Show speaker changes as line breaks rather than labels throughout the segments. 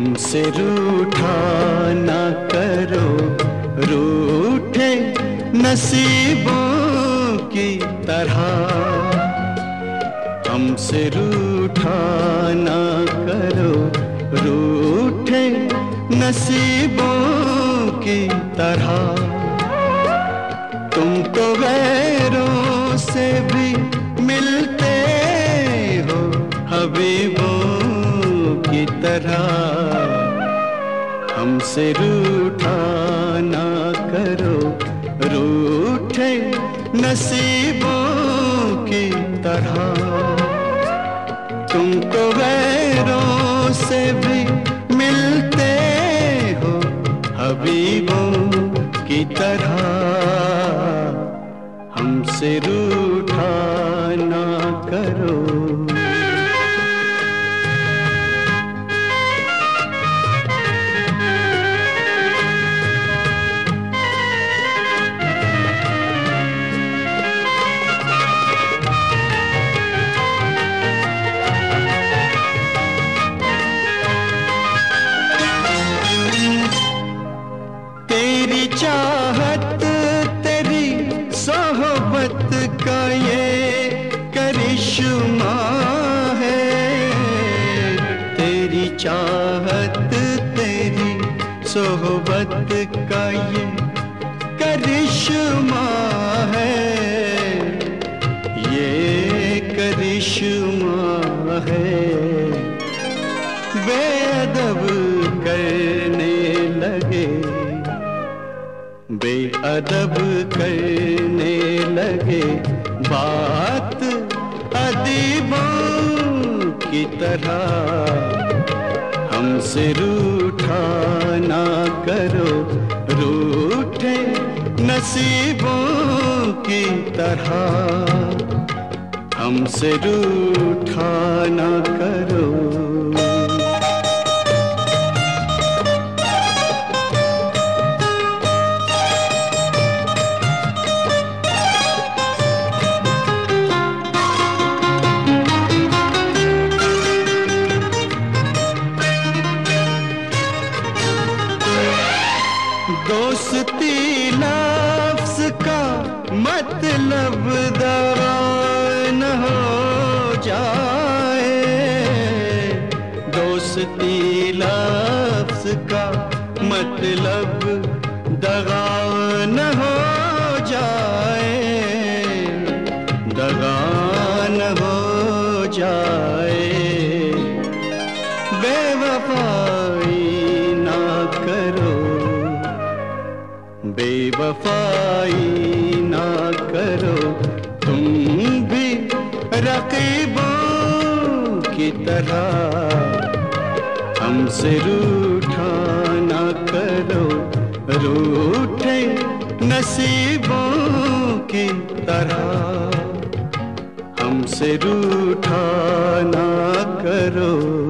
हमसे रूठा ना करो, रूठे नसीबों की तरह। हमसे रूठा ना करो, रूठे नसीबों की तरह। तुम तो गैरों से भी मिलते हो हबीबों की तरह। हमसे रूठा ना करो, रूठे नसीबों की तरह। तुम तो गैरों से भी मिलते हो हबीबों की तरह। हमसे रूठा ना करो। तेरी चाहत, तेरी सोहबत का ये करिश्मा है। तेरी चाहत, तेरी सोहबत का ये करिश्मा है। ये करिश्मा है। बेअदब करने लगे, बेअदब करने लगे बात अदीबों की तरह। हमसे रूठा ना करो, रूठे नसीबों की तरह। हमसे रूठा ना करो। दोस्ती लफ्ज़ का मतलब दगा न हो जाए। दोस्ती लफ्ज़ का मतलब दगा न हो जाए। दगा न हो जाए। बेवफाई ना करो, बेवफाई ना करो। तुम भी रकीबों की तरह। हमसे रूठा ना करो, रूठे नसीबों की तरह। हमसे रूठा ना करो।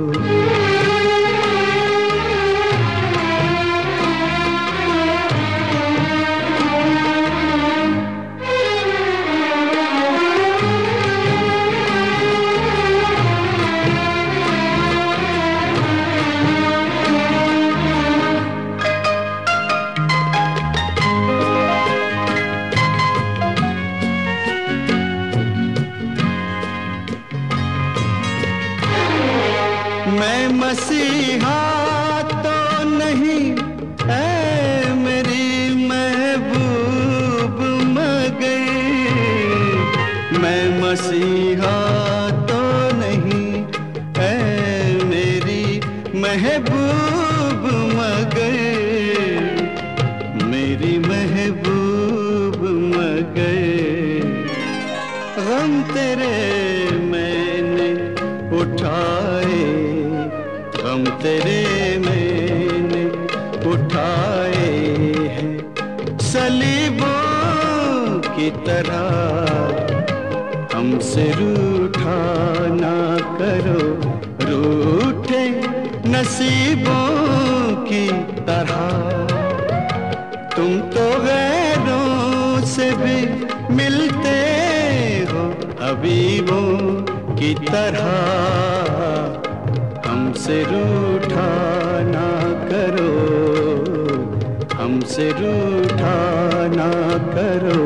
मैं मसीहा तो नहीं ऐ मेरी महबूब मगर। मैं मसीहा तो नहीं ऐ मेरी महबूब मगर। मेरी महबूब मगर। गम तेरे मैंने उठाए, गम तेरे मैंने उठाए हैं सलीबों की तरह। हमसे रूठा ना करो, रूठे नसीबों की तरह। तुम तो गैरों से भी मिलते हो हबीबों की तरह। हमसे रूठा मुझसे रूठा ना करो,